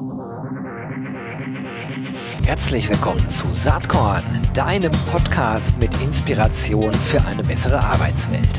Herzlich willkommen zu Saatkorn, deinem Podcast mit Inspiration für eine bessere Arbeitswelt.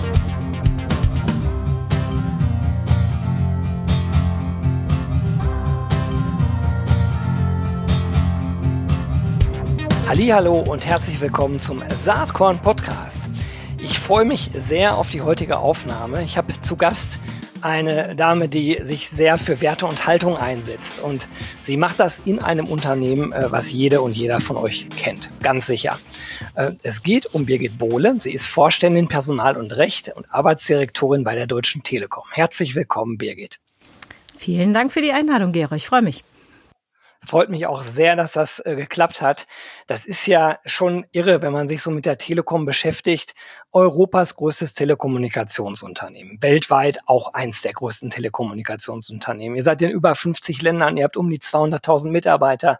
Hallihallo und herzlich willkommen zum Saatkorn Podcast. Ich freue mich sehr auf die heutige Aufnahme. Ich habe zu Gast eine Dame, die sich sehr für Werte und Haltung einsetzt. Und sie macht das in einem Unternehmen, was jede und jeder von euch kennt. Ganz sicher. Es geht um Birgit Bohle. Sie ist Vorständin Personal und Recht und Arbeitsdirektorin bei der Deutschen Telekom. Herzlich willkommen, Birgit. Vielen Dank für die Einladung, Gero. Ich freue mich. Freut mich auch sehr, dass das geklappt hat. Das ist ja schon irre, wenn man sich so mit der Telekom beschäftigt. Europas größtes Telekommunikationsunternehmen. Weltweit auch eins der größten Telekommunikationsunternehmen. Ihr seid in über 50 Ländern, ihr habt um die 200.000 Mitarbeiter.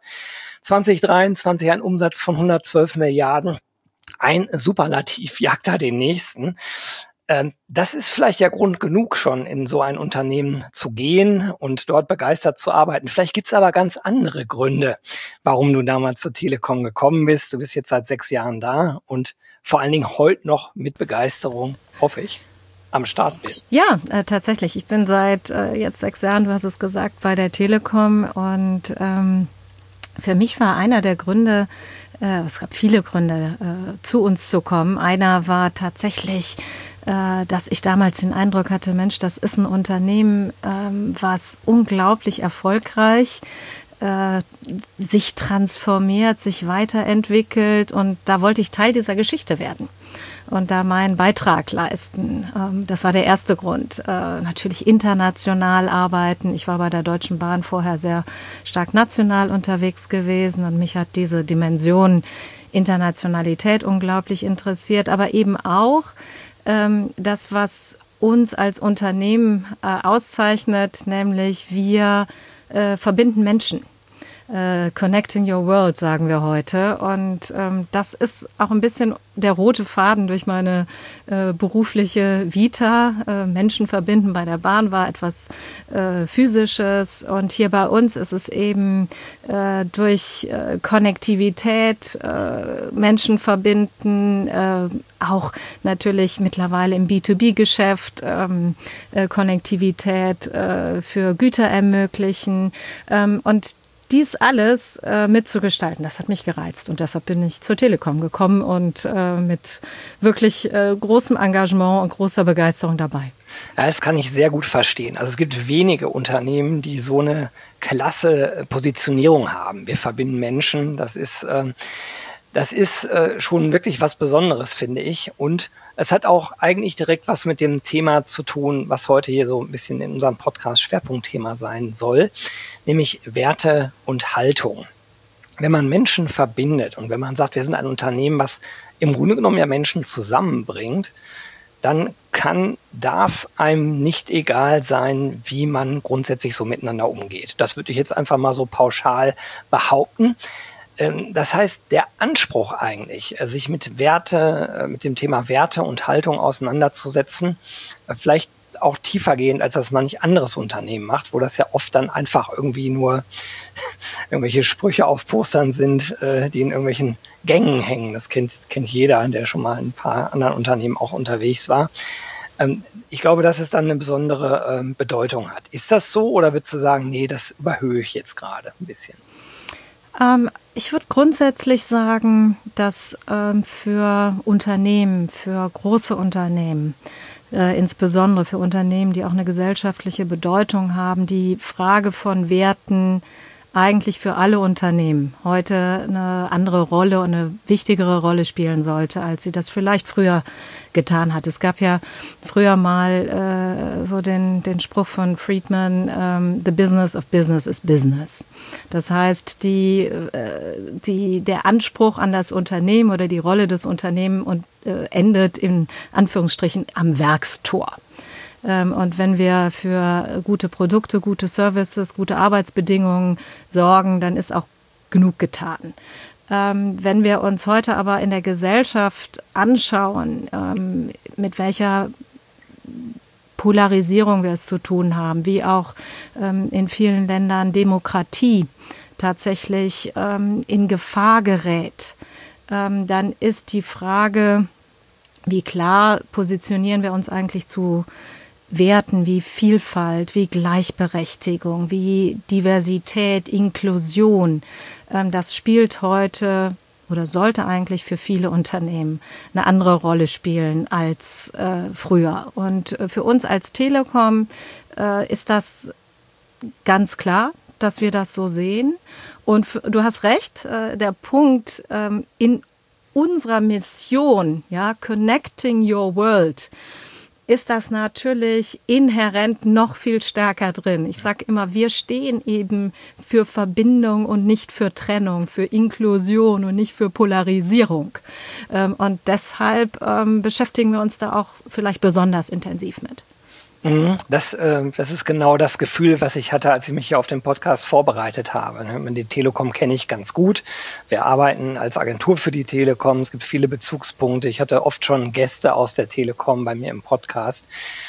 2023 ein Umsatz von 112 Milliarden. Ein Superlativ jagt da den nächsten. Das ist vielleicht ja Grund genug schon, in so ein Unternehmen zu gehen und dort begeistert zu arbeiten. Vielleicht gibt's aber ganz andere Gründe, warum du damals zur Telekom gekommen bist. Du bist jetzt seit 6 Jahren da und vor allen Dingen heute noch mit Begeisterung, hoffe ich, am Start bist. Ja, tatsächlich. Ich bin seit jetzt 6 Jahren, du hast es gesagt, bei der Telekom und für mich war einer der Gründe, es gab viele Gründe, zu uns zu kommen. Einer war tatsächlich, dass ich damals den Eindruck hatte, Mensch, das ist ein Unternehmen, was unglaublich erfolgreich sich transformiert, sich weiterentwickelt und da wollte ich Teil dieser Geschichte werden und da meinen Beitrag leisten. Das war der erste Grund. Natürlich international arbeiten. Ich war bei der Deutschen Bahn vorher sehr stark national unterwegs gewesen und mich hat diese Dimension Internationalität unglaublich interessiert, aber eben auch das, was uns als Unternehmen auszeichnet, nämlich wir verbinden Menschen. Connecting your world, sagen wir heute. Und das ist auch ein bisschen der rote Faden durch meine berufliche Vita. Menschen verbinden bei der Bahn war etwas Physisches. Und hier bei uns ist es eben durch Konnektivität Menschen verbinden, auch natürlich mittlerweile im B2B-Geschäft Konnektivität für Güter ermöglichen. Und dies alles mitzugestalten, das hat mich gereizt und deshalb bin ich zur Telekom gekommen und mit wirklich großem Engagement und großer Begeisterung dabei. Ja, das kann ich sehr gut verstehen. Also es gibt wenige Unternehmen, die so eine klasse Positionierung haben. Wir verbinden Menschen, das ist schon wirklich was Besonderes, finde ich. Und es hat auch eigentlich direkt was mit dem Thema zu tun, was heute hier so ein bisschen in unserem Podcast Schwerpunktthema sein soll, nämlich Werte und Haltung. Wenn man Menschen verbindet und wenn man sagt, wir sind ein Unternehmen, was im Grunde genommen ja Menschen zusammenbringt, dann darf einem nicht egal sein, wie man grundsätzlich so miteinander umgeht. Das würde ich jetzt einfach mal so pauschal behaupten. Das heißt, der Anspruch eigentlich, sich mit dem Thema Werte und Haltung auseinanderzusetzen, vielleicht auch tiefergehend, als das manch anderes Unternehmen macht, wo das ja oft dann einfach irgendwie nur irgendwelche Sprüche auf Postern sind, die in irgendwelchen Gängen hängen. Das kennt jeder, der schon mal in ein paar anderen Unternehmen auch unterwegs war. Ich glaube, dass es dann eine besondere Bedeutung hat. Ist das so oder würdest du sagen, nee, das überhöhe ich jetzt gerade ein bisschen? Ich würde grundsätzlich sagen, dass für Unternehmen, für große Unternehmen, insbesondere für Unternehmen, die auch eine gesellschaftliche Bedeutung haben, die Frage von Werten eigentlich für alle Unternehmen heute eine andere Rolle und eine wichtigere Rolle spielen sollte, als sie das vielleicht früher getan hat. Es gab ja früher mal so den Spruch von Friedman, the business of business is business. Das heißt, der Anspruch an das Unternehmen oder die Rolle des Unternehmens endet in Anführungsstrichen am Werkstor. Und wenn wir für gute Produkte, gute Services, gute Arbeitsbedingungen sorgen, dann ist auch genug getan. Wenn wir uns heute aber in der Gesellschaft anschauen, mit welcher Polarisierung wir es zu tun haben, wie auch in vielen Ländern Demokratie tatsächlich in Gefahr gerät, dann ist die Frage, wie klar positionieren wir uns eigentlich zu Werten wie Vielfalt, wie Gleichberechtigung, wie Diversität, Inklusion. Das spielt heute oder sollte eigentlich für viele Unternehmen eine andere Rolle spielen als früher. Und für uns als Telekom ist das ganz klar, dass wir das so sehen. Und du hast recht, der Punkt in unserer Mission, ja, Connecting Your World, ist das natürlich inhärent noch viel stärker drin. Ich sage immer, wir stehen eben für Verbindung und nicht für Trennung, für Inklusion und nicht für Polarisierung. Und deshalb beschäftigen wir uns da auch vielleicht besonders intensiv mit. Das ist genau das Gefühl, was ich hatte, als ich mich hier auf den Podcast vorbereitet habe. Die Telekom kenne ich ganz gut. Wir arbeiten als Agentur für die Telekom. Es gibt viele Bezugspunkte. Ich hatte oft schon Gäste aus der Telekom bei mir im Podcast.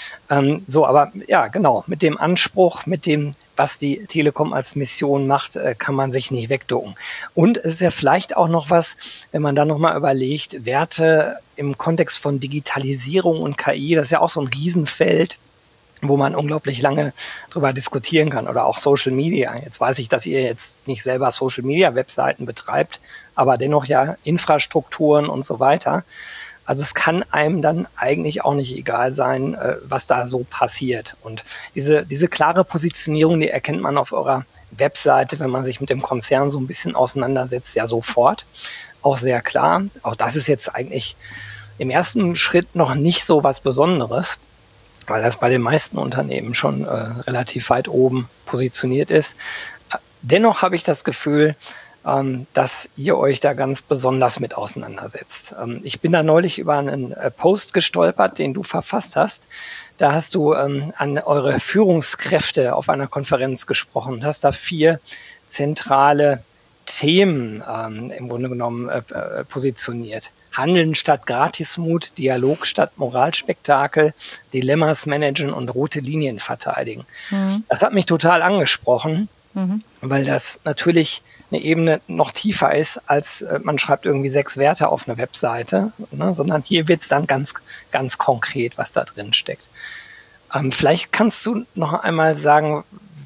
Aber ja, genau, mit dem Anspruch, mit dem, was die Telekom als Mission macht, kann man sich nicht wegducken. Und es ist ja vielleicht auch noch was, wenn man dann nochmal überlegt, Werte im Kontext von Digitalisierung und KI, das ist ja auch so ein Riesenfeld, wo man unglaublich lange drüber diskutieren kann, oder auch Social Media. Jetzt weiß ich, dass ihr jetzt nicht selber Social Media Webseiten betreibt, aber dennoch ja Infrastrukturen und so weiter. Also es kann einem dann eigentlich auch nicht egal sein, was da so passiert. Und diese klare Positionierung, die erkennt man auf eurer Webseite, wenn man sich mit dem Konzern so ein bisschen auseinandersetzt, ja sofort. Auch sehr klar. Auch das ist jetzt eigentlich im ersten Schritt noch nicht so was Besonderes, weil das bei den meisten Unternehmen schon relativ weit oben positioniert ist. Dennoch habe ich das Gefühl, dass ihr euch da ganz besonders mit auseinandersetzt. Ich bin da neulich über einen Post gestolpert, den du verfasst hast. Da hast du an eure Führungskräfte auf einer Konferenz gesprochen und hast da 4 zentrale Themen im Grunde genommen positioniert. Handeln statt Gratismut, Dialog statt Moralspektakel, Dilemmas managen und rote Linien verteidigen. Das hat mich total angesprochen, weil das natürlich eine Ebene noch tiefer ist, als man schreibt irgendwie 6 Werte auf eine Webseite, ne, sondern hier wird es dann ganz, ganz konkret, was da drin steckt. Vielleicht kannst du noch einmal sagen,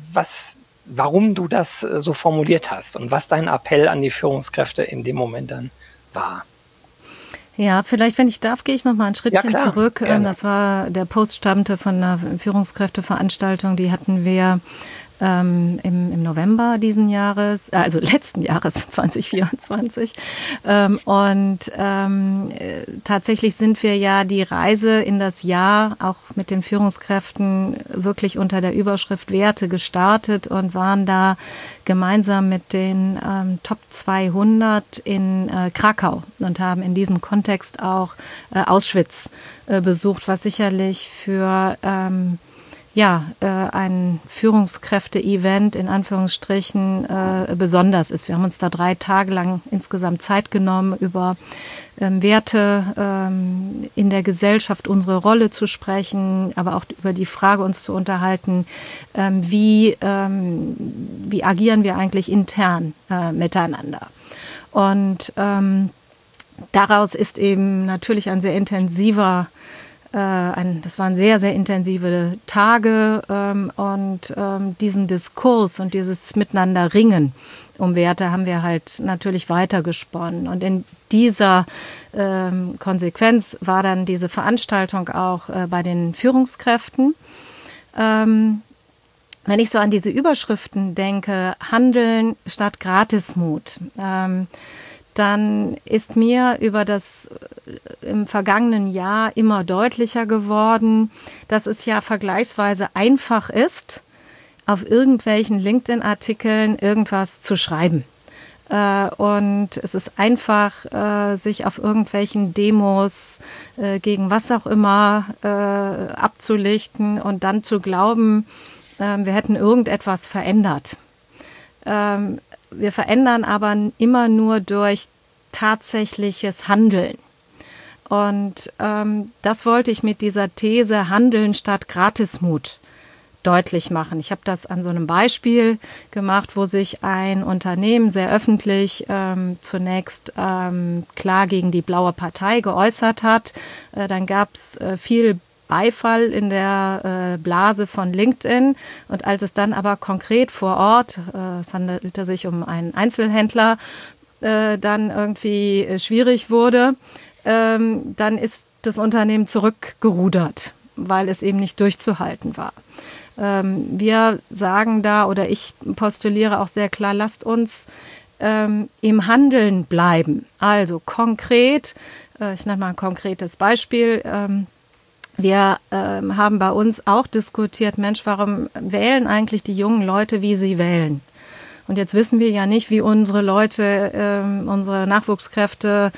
warum du das so formuliert hast und was dein Appell an die Führungskräfte in dem Moment dann war. Ja, vielleicht, wenn ich darf, gehe ich noch mal ein Schrittchen zurück. Das war, der Post stammte von einer Führungskräfteveranstaltung, die hatten wir im November diesen Jahres, also letzten Jahres 2024. Tatsächlich sind wir ja die Reise in das Jahr auch mit den Führungskräften wirklich unter der Überschrift Werte gestartet und waren da gemeinsam mit den Top 200 in Krakau und haben in diesem Kontext auch Auschwitz besucht, was sicherlich für ein Führungskräfte-Event in Anführungsstrichen besonders ist. Wir haben uns da 3 Tage lang insgesamt Zeit genommen, über Werte in der Gesellschaft, unsere Rolle zu sprechen, aber auch über die Frage uns zu unterhalten, wie agieren wir eigentlich intern miteinander. Und daraus ist eben natürlich ein sehr intensiver das waren sehr, sehr intensive Tage und diesen Diskurs und dieses Miteinander ringen um Werte haben wir halt natürlich weitergesponnen. Und in dieser Konsequenz war dann diese Veranstaltung auch bei den Führungskräften. Wenn ich so an diese Überschriften denke, Handeln statt Gratismut, dann ist mir über das im vergangenen Jahr immer deutlicher geworden, dass es ja vergleichsweise einfach ist, auf irgendwelchen LinkedIn-Artikeln irgendwas zu schreiben. Und es ist einfach, sich auf irgendwelchen Demos gegen was auch immer abzulichten und dann zu glauben, wir hätten irgendetwas verändert. Wir verändern aber immer nur durch tatsächliches Handeln. Und das wollte ich mit dieser These Handeln statt Gratismut deutlich machen. Ich habe das an so einem Beispiel gemacht, wo sich ein Unternehmen sehr öffentlich zunächst klar gegen die Blaue Partei geäußert hat. Dann gab es viel Beifall in der Blase von LinkedIn. Und als es dann aber konkret vor Ort, es handelte sich um einen Einzelhändler, dann irgendwie schwierig wurde, dann ist das Unternehmen zurückgerudert, weil es eben nicht durchzuhalten war. Wir sagen da, oder ich postuliere auch sehr klar, lasst uns im Handeln bleiben. Also konkret, ich nenne mal ein konkretes Beispiel. Wir haben bei uns auch diskutiert, Mensch, warum wählen eigentlich die jungen Leute, wie sie wählen? Und jetzt wissen wir ja nicht, wie unsere Leute, unsere Nachwuchskräfte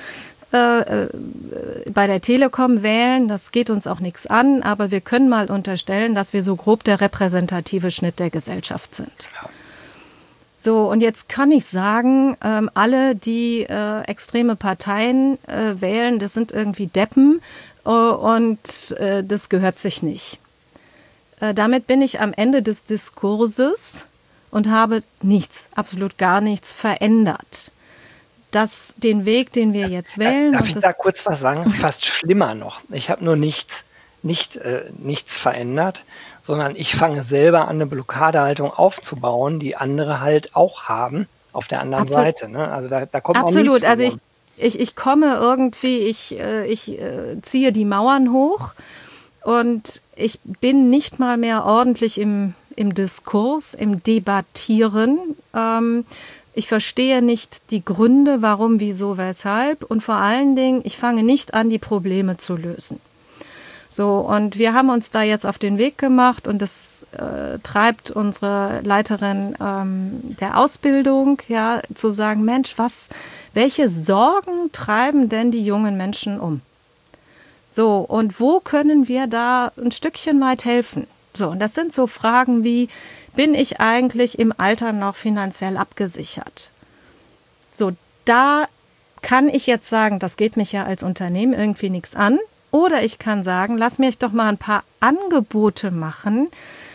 bei der Telekom wählen. Das geht uns auch nichts an, aber wir können mal unterstellen, dass wir so grob der repräsentative Schnitt der Gesellschaft sind. Ja. So, und jetzt kann ich sagen, alle, die extreme Parteien wählen, das sind irgendwie Deppen und das gehört sich nicht. Damit bin ich am Ende des Diskurses und habe nichts, absolut gar nichts verändert. Den Weg, den wir jetzt wählen. Darf ich da kurz was sagen? Fast schlimmer noch. Ich habe nur nichts verändert, sondern ich fange selber an, eine Blockadehaltung aufzubauen, die andere halt auch haben auf der anderen Seite. Ne? Also da kommt absolut. Auch nichts. Also ich komme irgendwie, ich ziehe die Mauern hoch und ich bin nicht mal mehr ordentlich im Diskurs, im Debattieren. Ich verstehe nicht die Gründe, warum, wieso, weshalb. Und vor allen Dingen, ich fange nicht an, die Probleme zu lösen. So, und wir haben uns da jetzt auf den Weg gemacht und das treibt unsere Leiterin der Ausbildung, ja, zu sagen, Mensch, welche Sorgen treiben denn die jungen Menschen um? So, und wo können wir da ein Stückchen weit helfen? So, und das sind so Fragen wie, bin ich eigentlich im Alter noch finanziell abgesichert? So, da kann ich jetzt sagen, das geht mich ja als Unternehmen irgendwie nichts an. Oder ich kann sagen, lass mich doch mal ein paar Angebote machen,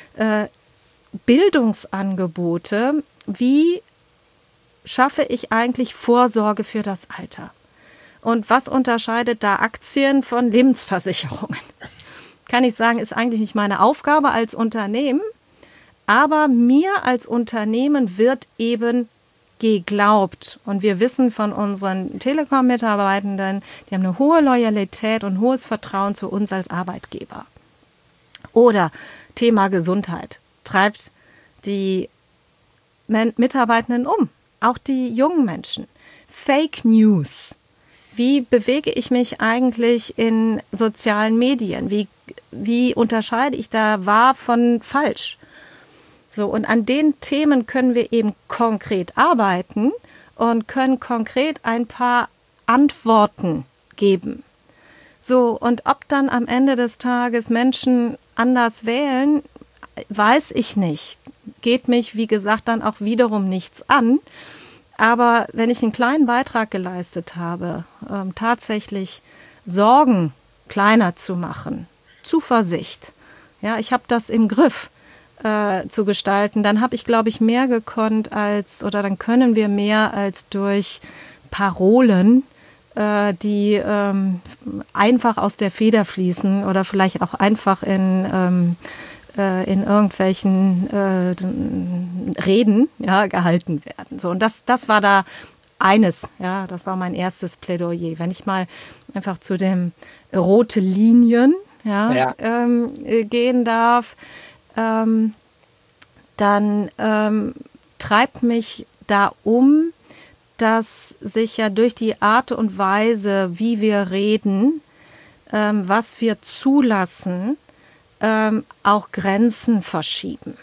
Bildungsangebote. Wie schaffe ich eigentlich Vorsorge für das Alter? Und was unterscheidet da Aktien von Lebensversicherungen? Kann ich sagen, ist eigentlich nicht meine Aufgabe als Unternehmen. Aber mir als Unternehmen wird eben geglaubt. Und wir wissen von unseren Telekom-Mitarbeitenden, die haben eine hohe Loyalität und hohes Vertrauen zu uns als Arbeitgeber. Oder Thema Gesundheit treibt die Mitarbeitenden um, auch die jungen Menschen. Fake News. Wie bewege ich mich eigentlich in sozialen Medien? Wie unterscheide ich da wahr von falsch? So, und an den Themen können wir eben konkret arbeiten und können konkret ein paar Antworten geben. So, und ob dann am Ende des Tages Menschen anders wählen, weiß ich nicht. Geht mich, wie gesagt, dann auch wiederum nichts an. Aber wenn ich einen kleinen Beitrag geleistet habe, tatsächlich Sorgen kleiner zu machen, Zuversicht, ja, ich habe das im Griff, zu gestalten, dann habe ich, glaube ich, mehr gekonnt dann können wir mehr als durch Parolen, die einfach aus der Feder fließen oder vielleicht auch einfach in irgendwelchen Reden, ja, gehalten werden. So, und das war da eines, ja, das war mein erstes Plädoyer. Wenn ich mal einfach zu dem rote Linien gehen darf, dann treibt mich da dass sich ja durch die Art und Weise, wie wir reden, was wir zulassen, auch Grenzen verschieben.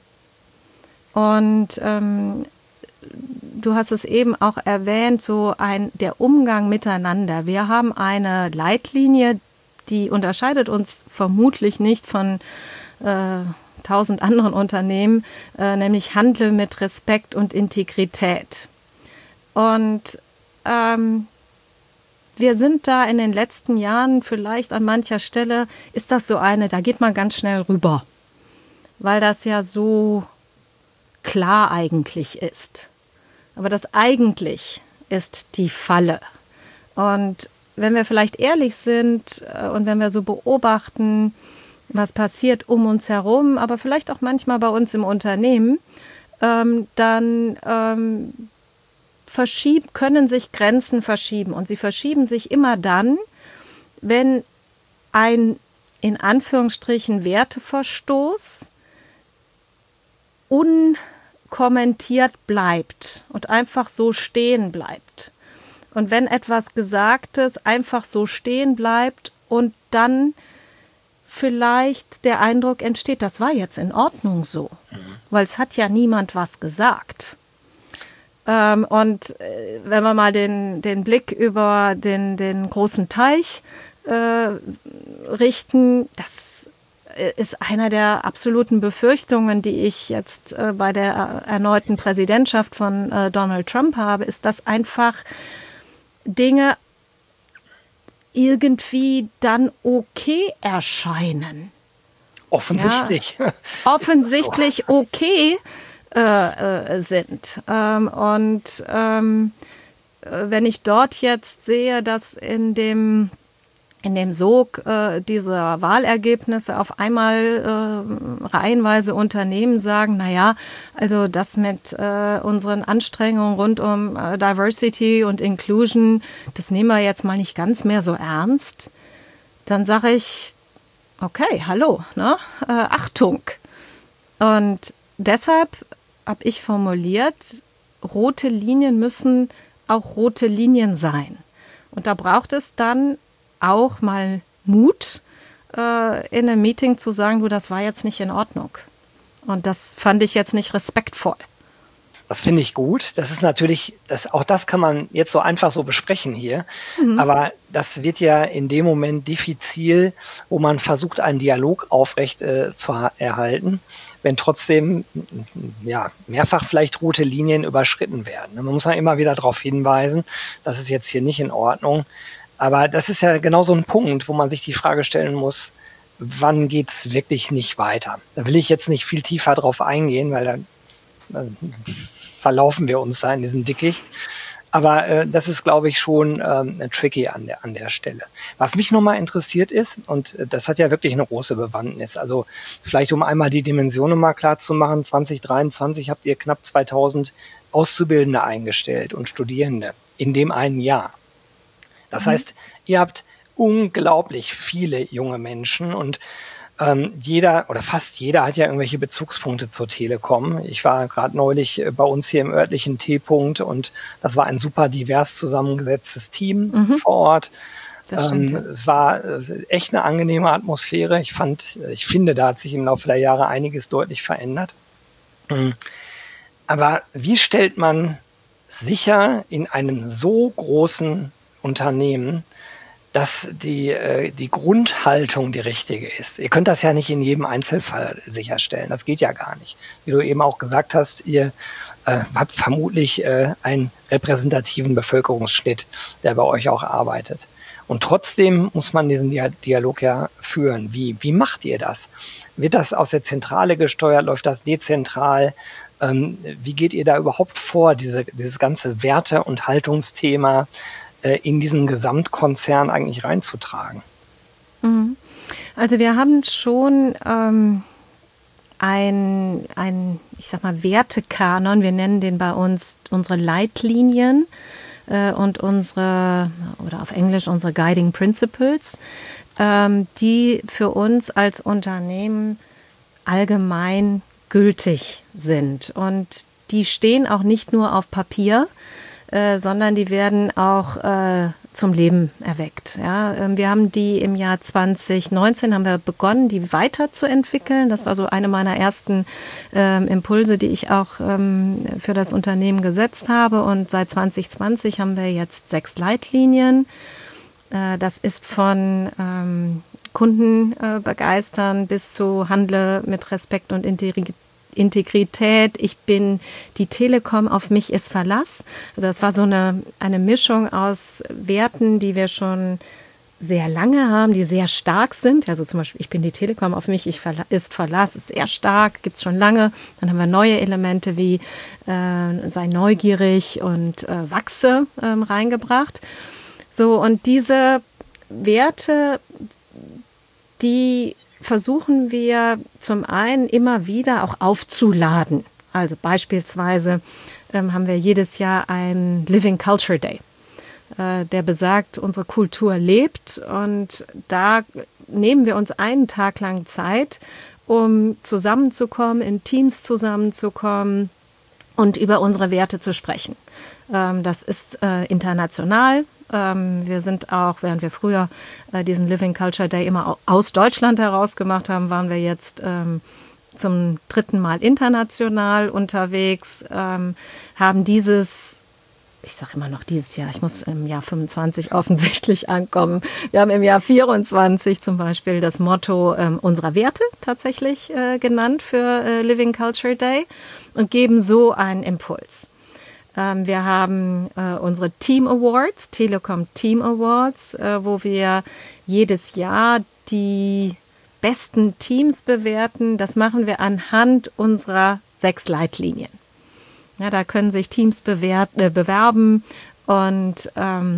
Und du hast es eben auch erwähnt, der Umgang miteinander. Wir haben eine Leitlinie, die unterscheidet uns vermutlich nicht von 1000 anderen Unternehmen, nämlich handle mit Respekt und Integrität. Und wir sind da in den letzten Jahren vielleicht an mancher Stelle, ist das so da geht man ganz schnell rüber, weil das ja so klar eigentlich ist. Aber das eigentlich ist die Falle. Und wenn wir vielleicht ehrlich sind und wenn wir so beobachten, was passiert um uns herum, aber vielleicht auch manchmal bei uns im Unternehmen, dann können sich Grenzen verschieben. Und sie verschieben sich immer dann, wenn ein in Anführungsstrichen Werteverstoß unkommentiert bleibt und einfach so stehen bleibt. Und wenn etwas Gesagtes einfach so stehen bleibt und dann vielleicht der Eindruck entsteht, das war jetzt in Ordnung so, weil es hat ja niemand was gesagt. Und wenn wir mal den Blick über den großen Teich richten, das ist einer der absoluten Befürchtungen, die ich jetzt bei der erneuten Präsidentschaft von Donald Trump habe, ist, dass einfach Dinge irgendwie dann okay erscheinen. Offensichtlich. Ja, offensichtlich so okay sind. Wenn ich dort jetzt sehe, dass in dem Sog dieser Wahlergebnisse auf einmal reihenweise Unternehmen sagen, naja, also das mit unseren Anstrengungen rund um Diversity und Inclusion, das nehmen wir jetzt mal nicht ganz mehr so ernst, dann sage ich, okay, hallo, ne? Achtung. Und deshalb habe ich formuliert, rote Linien müssen auch rote Linien sein. Und da braucht es dann auch mal Mut, in einem Meeting zu sagen, du, das war jetzt nicht in Ordnung. Und das fand ich jetzt nicht respektvoll. Das finde ich gut. Das ist natürlich, auch das kann man jetzt so einfach so besprechen hier. Aber das wird ja in dem Moment diffizil, wo man versucht, einen Dialog aufrecht zu erhalten, wenn trotzdem mehrfach vielleicht rote Linien überschritten werden. Man muss ja immer wieder darauf hinweisen, das ist jetzt hier nicht in Ordnung. Aber das ist ja genau so ein Punkt, wo man sich die Frage stellen muss, wann geht's wirklich nicht weiter? Da will ich jetzt nicht viel tiefer drauf eingehen, weil dann verlaufen wir uns da in diesem Dickicht. Aber das ist, glaube ich, schon tricky an der Stelle. Was mich nochmal interessiert ist, und das hat ja wirklich eine große Bewandtnis, also vielleicht um einmal die Dimensionen mal klar zu machen, 2023 habt ihr knapp 2000 Auszubildende eingestellt und Studierende in dem einen Jahr. Das heißt, ihr habt unglaublich viele junge Menschen und jeder oder fast jeder hat ja irgendwelche Bezugspunkte zur Telekom. Ich war gerade neulich bei uns hier im örtlichen T-Punkt und das war ein super divers zusammengesetztes Team vor Ort. Es war echt eine angenehme Atmosphäre. Ich finde, da hat sich im Laufe der Jahre einiges deutlich verändert. Aber wie stellt man sicher in einem so großen Unternehmen, dass die Grundhaltung die richtige ist? Ihr könnt das ja nicht in jedem Einzelfall sicherstellen. Das geht ja gar nicht. Wie du eben auch gesagt hast, ihr habt vermutlich einen repräsentativen Bevölkerungsschnitt, der bei euch auch arbeitet. Und trotzdem muss man diesen Dialog ja führen. Wie macht ihr das? Wird das aus der Zentrale gesteuert? Läuft das dezentral? Wie geht ihr da überhaupt vor, dieses ganze Werte- und Haltungsthema in diesen Gesamtkonzern eigentlich reinzutragen? Also wir haben schon ich sag mal, Wertekanon, wir nennen den bei uns unsere Leitlinien und oder auf Englisch unsere Guiding Principles, die für uns als Unternehmen allgemein gültig sind. Und die stehen auch nicht nur auf Papier, sondern die werden auch zum Leben erweckt. Ja, wir haben die im Jahr 2019 haben wir begonnen, die weiterzuentwickeln. Das war so eine meiner ersten Impulse, die ich auch für das Unternehmen gesetzt habe. Und seit 2020 haben wir jetzt 6 Leitlinien. Das ist von Kunden begeistern bis zu Handle mit Respekt und Integrität, ich bin die Telekom, auf mich ist Verlass. Also das war so eine Mischung aus Werten, die wir schon sehr lange haben, die sehr stark sind. Also zum Beispiel, ich bin die Telekom, auf mich ist Verlass, ist sehr stark, gibt es schon lange. Dann haben wir neue Elemente wie sei neugierig und wachse reingebracht. So, und diese Werte, die versuchen wir zum einen immer wieder auch aufzuladen. Also beispielsweise haben wir jedes Jahr einen Living Culture Day, der besagt, unsere Kultur lebt, und da nehmen wir uns einen Tag lang Zeit, um zusammenzukommen, in Teams zusammenzukommen und über unsere Werte zu sprechen. Das ist international. Wir sind auch, während wir früher diesen Living Culture Day immer aus Deutschland heraus gemacht haben, waren wir jetzt zum 3. Mal international unterwegs, haben ich sage immer noch dieses Jahr, ich muss im Jahr 25 offensichtlich ankommen. Wir haben im Jahr 24 zum Beispiel das Motto unserer Werte tatsächlich genannt für Living Culture Day und geben so einen Impuls. Wir haben unsere Team Awards, Telekom Team Awards, wo wir jedes Jahr die besten Teams bewerten. Das machen wir anhand unserer 6 Leitlinien. Ja, da können sich Teams bewerben und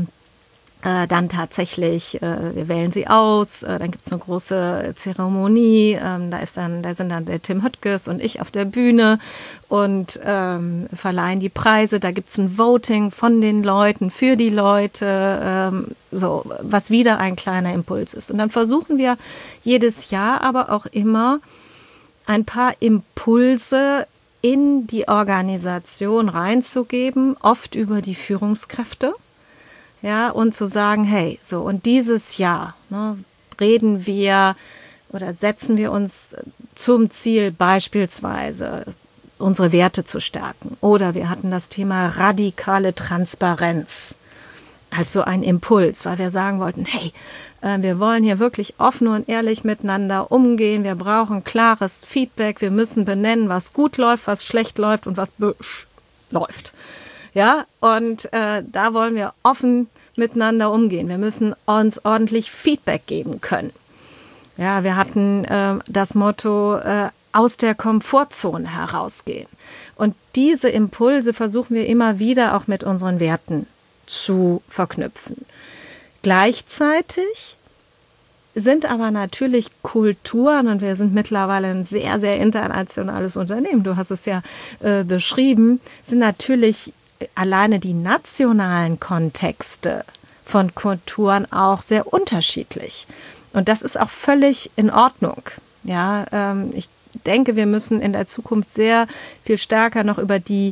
dann tatsächlich, wir wählen sie aus, dann gibt es eine große Zeremonie, da sind dann der Tim Höttges und ich auf der Bühne und verleihen die Preise, da gibt es ein Voting von den Leuten, für die Leute, so, was wieder ein kleiner Impuls ist. Und dann versuchen wir jedes Jahr aber auch immer ein paar Impulse in die Organisation reinzugeben, oft über die Führungskräfte. Ja, und zu sagen, hey, so, und dieses Jahr reden wir oder setzen wir uns zum Ziel, beispielsweise unsere Werte zu stärken. Oder wir hatten das Thema radikale Transparenz als so ein Impuls, weil wir sagen wollten, hey, wir wollen hier wirklich offen und ehrlich miteinander umgehen. Wir brauchen klares Feedback. Wir müssen benennen, was gut läuft, was schlecht läuft und was läuft. Ja, und da wollen wir offen miteinander umgehen. Wir müssen uns ordentlich Feedback geben können. Ja, wir hatten das Motto, aus der Komfortzone herausgehen. Und diese Impulse versuchen wir immer wieder auch mit unseren Werten zu verknüpfen. Gleichzeitig sind aber natürlich Kulturen, und wir sind mittlerweile ein sehr, sehr internationales Unternehmen, du hast es ja beschrieben, sind natürlich alleine die nationalen Kontexte von Kulturen auch sehr unterschiedlich. Und das ist auch völlig in Ordnung. Ja, ich denke, wir müssen in der Zukunft sehr viel stärker noch über die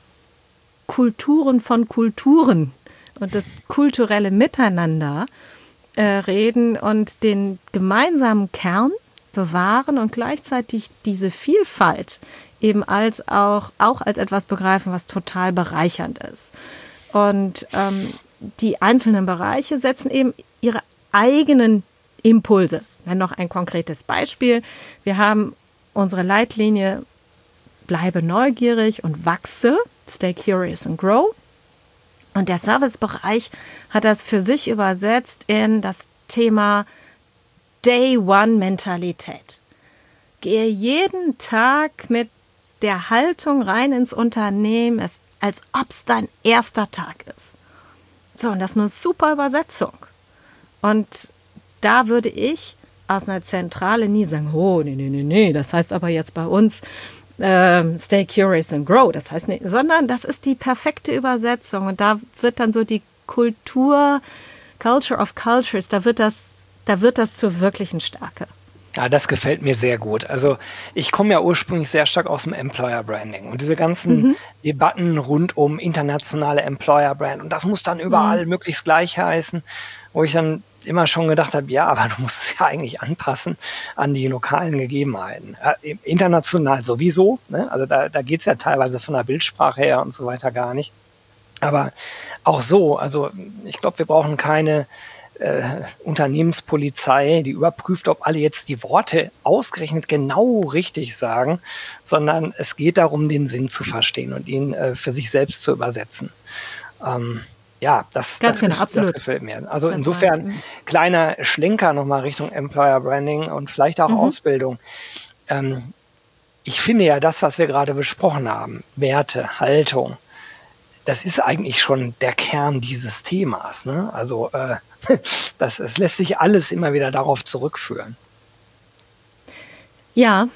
Kulturen von Kulturen und das kulturelle Miteinander reden und den gemeinsamen Kern bewahren und gleichzeitig diese Vielfalt eben auch als etwas begreifen, was total bereichernd ist. Und die einzelnen Bereiche setzen eben ihre eigenen Impulse. Dann noch ein konkretes Beispiel. Wir haben unsere Leitlinie Bleibe neugierig und wachse, Stay curious and grow. Und der Servicebereich hat das für sich übersetzt in das Thema Day-One-Mentalität. Gehe jeden Tag mit der Haltung rein ins Unternehmen, als ob es dein erster Tag ist. So, und das ist eine super Übersetzung. Und da würde ich aus einer Zentrale nie sagen, oh, nee, das heißt aber jetzt bei uns stay curious and grow. Das heißt nicht, sondern das ist die perfekte Übersetzung. Und da wird dann so die Culture of Cultures, da wird das zur wirklichen Stärke. Ja, das gefällt mir sehr gut. Also ich komme ja ursprünglich sehr stark aus dem Employer Branding und diese ganzen Debatten rund um internationale Employer Brand, und das muss dann überall möglichst gleich heißen, wo ich dann immer schon gedacht habe, ja, aber du musst es ja eigentlich anpassen an die lokalen Gegebenheiten. International sowieso, ne? Also da geht es ja teilweise von der Bildsprache her und so weiter gar nicht. Aber auch so, also ich glaube, wir brauchen keine Unternehmenspolizei, die überprüft, ob alle jetzt die Worte ausgerechnet genau richtig sagen, sondern es geht darum, den Sinn zu verstehen und ihn für sich selbst zu übersetzen. Das gefällt mir. Also das insofern kleiner Schlenker nochmal Richtung Employer Branding und vielleicht auch Ausbildung. Ich finde ja das, was wir gerade besprochen haben, Werte, Haltung, das ist eigentlich schon der Kern dieses Themas. Ne? Also es lässt sich alles immer wieder darauf zurückführen. Ja,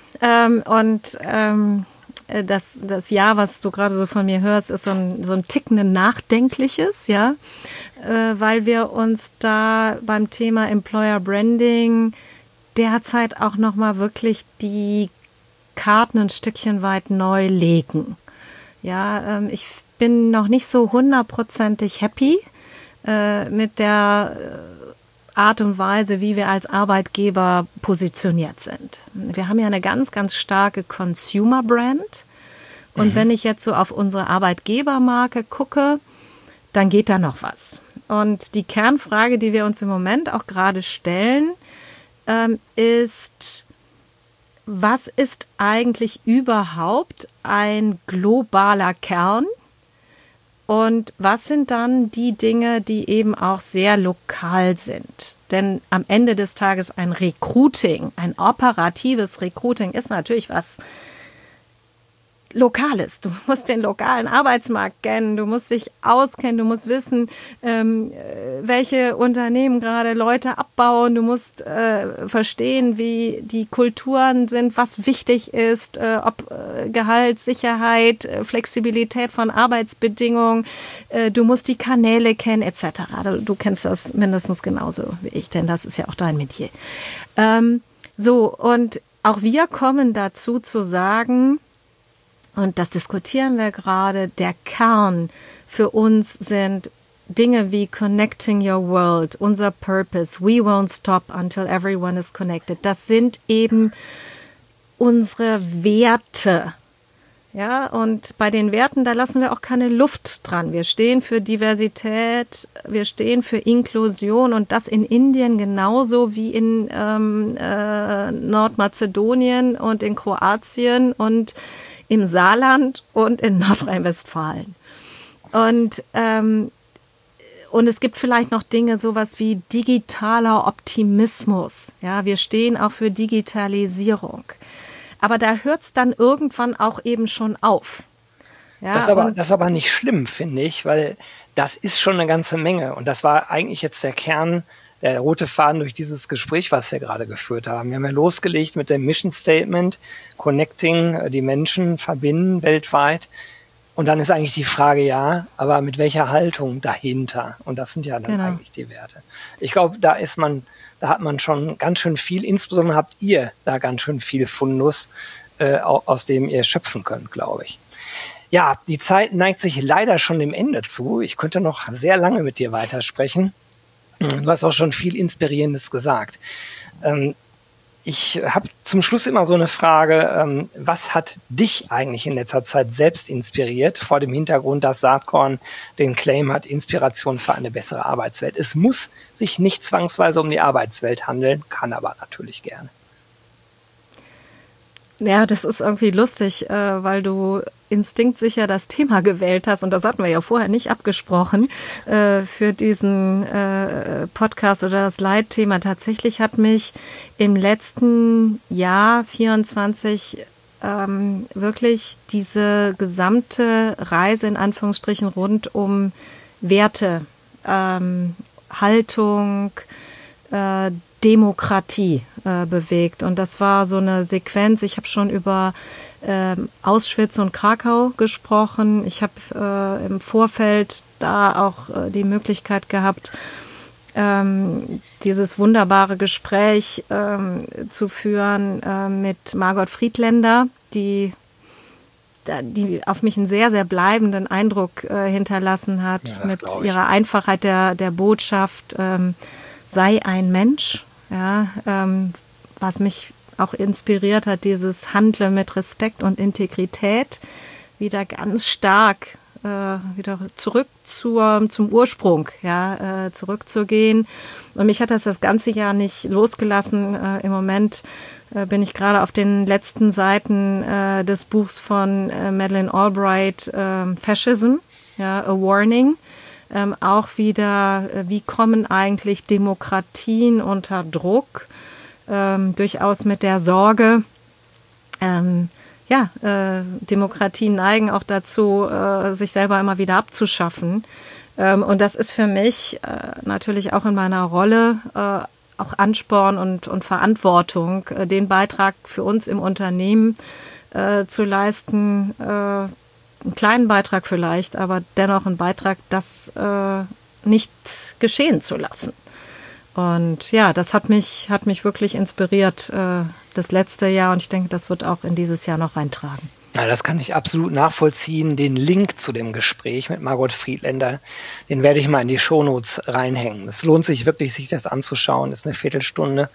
das Ja, was du gerade so von mir hörst, ist so ein Ticken nachdenkliches, ja, weil wir uns da beim Thema Employer Branding derzeit auch nochmal wirklich die Karten ein Stückchen weit neu legen. Ja, ich bin noch nicht so 100%ig happy mit der Art und Weise, wie wir als Arbeitgeber positioniert sind. Wir haben ja eine ganz, ganz starke Consumer-Brand. Und wenn ich jetzt so auf unsere Arbeitgebermarke gucke, dann geht da noch was. Und die Kernfrage, die wir uns im Moment auch gerade stellen, ist, was ist eigentlich überhaupt ein globaler Kern? Und was sind dann die Dinge, die eben auch sehr lokal sind? Denn am Ende des Tages ein Recruiting, ein operatives Recruiting ist natürlich was Lokales. Du musst den lokalen Arbeitsmarkt kennen, du musst dich auskennen, du musst wissen, welche Unternehmen gerade Leute abbauen, du musst verstehen, wie die Kulturen sind, was wichtig ist, ob Gehalt, Sicherheit, Flexibilität von Arbeitsbedingungen, du musst die Kanäle kennen etc. Du kennst das mindestens genauso wie ich, denn das ist ja auch dein Metier. Und auch wir kommen dazu zu sagen, und das diskutieren wir gerade, der Kern für uns sind Dinge wie Connecting Your World, unser Purpose, We Won't Stop Until Everyone is Connected. Das sind eben unsere Werte. Ja, und bei den Werten, da lassen wir auch keine Luft dran. Wir stehen für Diversität, wir stehen für Inklusion und das in Indien genauso wie in Nordmazedonien und in Kroatien und im Saarland und in Nordrhein-Westfalen. Und es gibt vielleicht noch Dinge, sowas wie digitaler Optimismus. Ja, wir stehen auch für Digitalisierung. Aber da hört es dann irgendwann auch eben schon auf. Ja, das ist aber nicht schlimm, finde ich, weil das ist schon eine ganze Menge. Und das war eigentlich jetzt der Kern, der rote Faden durch dieses Gespräch, was wir gerade geführt haben. Wir haben ja losgelegt mit dem Mission Statement, Connecting, die Menschen verbinden weltweit. Und dann ist eigentlich die Frage, ja, aber mit welcher Haltung dahinter? Und das sind ja dann eigentlich die Werte. Ich glaube, da hat man schon ganz schön viel, insbesondere habt ihr da ganz schön viel Fundus, aus dem ihr schöpfen könnt, glaube ich. Ja, die Zeit neigt sich leider schon dem Ende zu. Ich könnte noch sehr lange mit dir weitersprechen. Du hast auch schon viel Inspirierendes gesagt. Ich habe zum Schluss immer so eine Frage, was hat dich eigentlich in letzter Zeit selbst inspiriert, vor dem Hintergrund, dass Saatkorn den Claim hat, Inspiration für eine bessere Arbeitswelt. Es muss sich nicht zwangsweise um die Arbeitswelt handeln, kann aber natürlich gerne. Ja, das ist irgendwie lustig, weil du instinktsicher das Thema gewählt hast und das hatten wir ja vorher nicht abgesprochen für diesen Podcast oder das Leitthema. Tatsächlich hat mich im letzten Jahr 24 wirklich diese gesamte Reise in Anführungsstrichen rund um Werte, Haltung, Demokratie bewegt. Und das war so eine Sequenz. Ich habe schon über Auschwitz und Krakau gesprochen. Ich habe im Vorfeld da auch die Möglichkeit gehabt, dieses wunderbare Gespräch zu führen mit Margot Friedländer, die auf mich einen sehr, sehr bleibenden Eindruck hinterlassen hat, mit ihrer Einfachheit der Botschaft, sei ein Mensch. Ja, was mich auch inspiriert hat, dieses Handle mit Respekt und Integrität wieder ganz stark wieder zurück zum Ursprung, ja, zurückzugehen. Und mich hat das ganze Jahr nicht losgelassen. Im Moment bin ich gerade auf den letzten Seiten des Buchs von Madeleine Albright, Fascism, ja, A Warning. Auch wieder, wie kommen eigentlich Demokratien unter Druck? Durchaus mit der Sorge, Demokratien neigen auch dazu, sich selber immer wieder abzuschaffen. Und das ist für mich natürlich auch in meiner Rolle auch Ansporn und Verantwortung, den Beitrag für uns im Unternehmen zu leisten, einen kleinen Beitrag vielleicht, aber dennoch einen Beitrag, das nicht geschehen zu lassen. Und ja, das hat mich wirklich inspiriert, das letzte Jahr. Und ich denke, das wird auch in dieses Jahr noch reintragen. Ja, das kann ich absolut nachvollziehen. Den Link zu dem Gespräch mit Margot Friedländer, den werde ich mal in die Shownotes reinhängen. Es lohnt sich wirklich, sich das anzuschauen. Das ist eine Viertelstunde.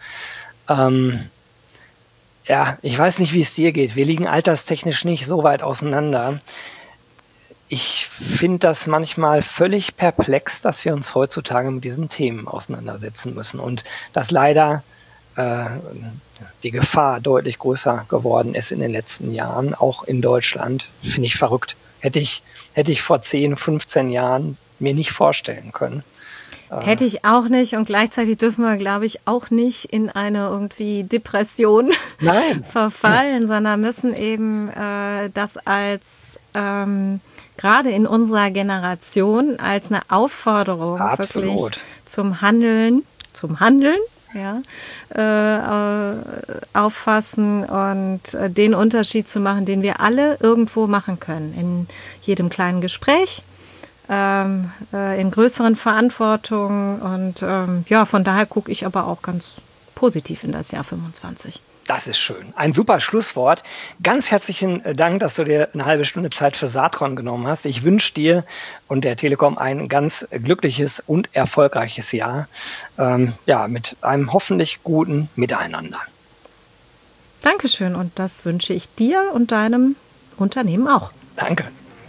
Ich weiß nicht, wie es dir geht. Wir liegen alterstechnisch nicht so weit auseinander. Ich finde das manchmal völlig perplex, dass wir uns heutzutage mit diesen Themen auseinandersetzen müssen und dass leider die Gefahr deutlich größer geworden ist in den letzten Jahren, auch in Deutschland. Finde ich verrückt. Hätte ich vor 10, 15 Jahren mir nicht vorstellen können. Hätte ich auch nicht, und gleichzeitig dürfen wir, glaube ich, auch nicht in eine irgendwie Depression verfallen, sondern müssen eben das als gerade in unserer Generation als eine Aufforderung wirklich zum Handeln, ja, auffassen und den Unterschied zu machen, den wir alle irgendwo machen können, in jedem kleinen Gespräch, in größeren Verantwortungen und von daher gucke ich aber auch ganz positiv in das Jahr 25. Das ist schön. Ein super Schlusswort. Ganz herzlichen Dank, dass du dir eine halbe Stunde Zeit für Saatkorn genommen hast. Ich wünsche dir und der Telekom ein ganz glückliches und erfolgreiches Jahr. Mit einem hoffentlich guten Miteinander. Dankeschön und das wünsche ich dir und deinem Unternehmen auch. Danke.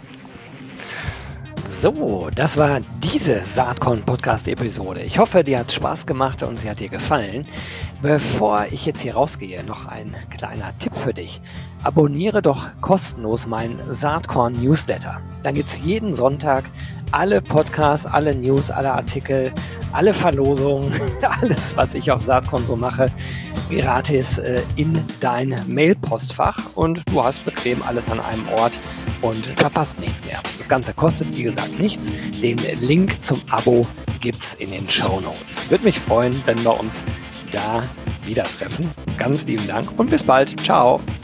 So, das war diese Saatkorn-Podcast-Episode. Ich hoffe, dir hat Spaß gemacht und sie hat dir gefallen. Bevor ich jetzt hier rausgehe, noch ein kleiner Tipp für dich. Abonniere doch kostenlos meinen Saatkorn-Newsletter. Dann gibt es jeden Sonntag alle Podcasts, alle News, alle Artikel, alle Verlosungen, alles, was ich auf Saatkorn so mache, gratis in dein Mailpostfach und du hast bequem alles an einem Ort und verpasst nichts mehr. Das Ganze kostet, wie gesagt, nichts. Den Link zum Abo gibt's in den Shownotes. Würde mich freuen, wenn wir uns da wieder treffen. Ganz lieben Dank und bis bald. Ciao.